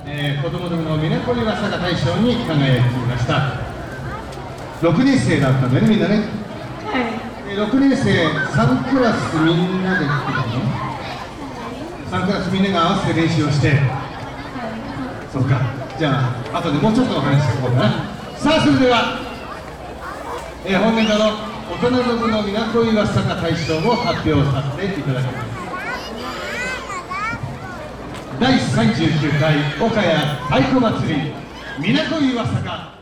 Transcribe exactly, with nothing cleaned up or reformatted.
えー、子供部のみなこ岩坂大賞に輝きました。ろくねん生だったんだよね、みんなね。はい。ろくねん生さんクラスみんなで来てたの？さんクラスみんなが合わせて練習をして。はい。そっか。じゃあ後でもうちょっとお話ししていこうかな。さあそれでは、えー、本年度の大人の部のみなこ岩坂大賞を発表させていただきます。だいさんじゅうきゅうかい岡谷太鼓祭りみなこ岩坂